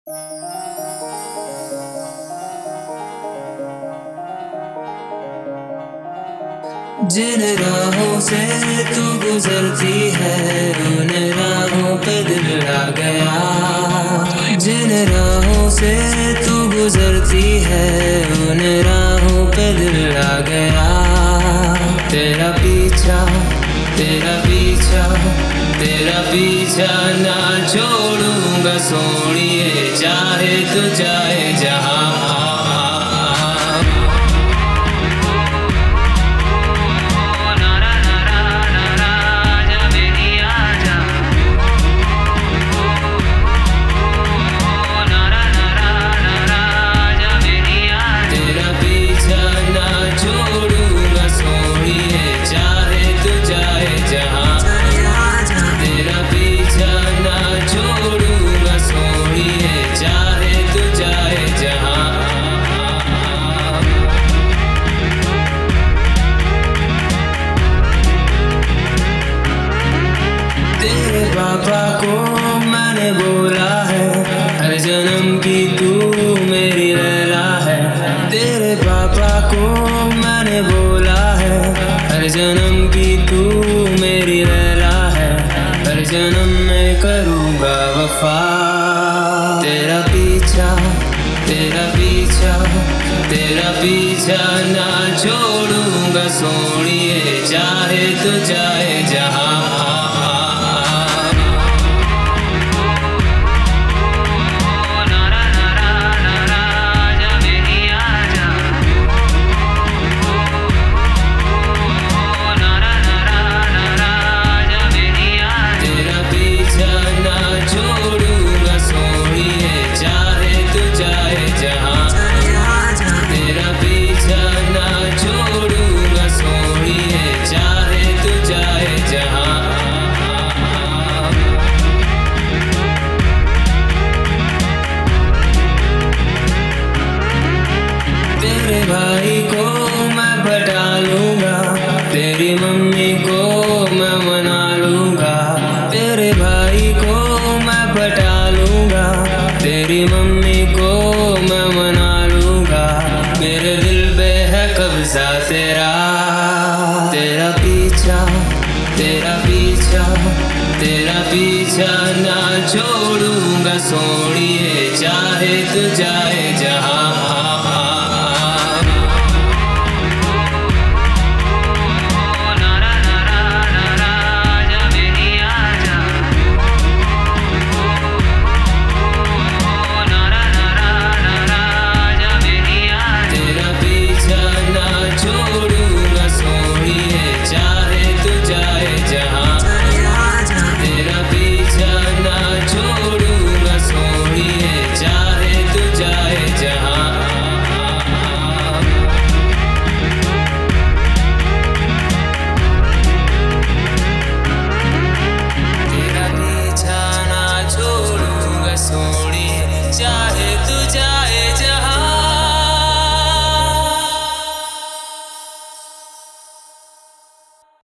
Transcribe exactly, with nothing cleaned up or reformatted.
जिन राहों से तू गुजरती है उन राहों पे दिल आ गया। जिन राहों से तू गुजरती है उन राहों पे दिल आ गया। तेरा पीछा तेरा पीछा तेरा पीछा ना छोड़ूंगा सोनिए, चाहे तू जाए जहाँ। पापा को मैंने बोला है हर जन्म की तू मेरी लैला है। तेरे पापा को मैंने बोला है हर जन्म की तू मेरी लैला है। हर जन्म में करूँगा वफा। तेरा पीछा तेरा पीछा तेरा पीछा ना छोड़ूंगा सोनिए, चाहे तू जाए जहाँ। तेरे भाई को मैं पटा लूँगा, तेरी मम्मी को मैं मना लूँगा। तेरे भाई को मैं पटा लूँगा, तेरी मम्मी को मैं मना लूँगा। मेरे दिल पे है कब्जा तेरा। तेरा पीछा तेरा पीछा तेरा पीछा ना छोड़ूंगा सोनिए, चाहे तू जाए जहाँ।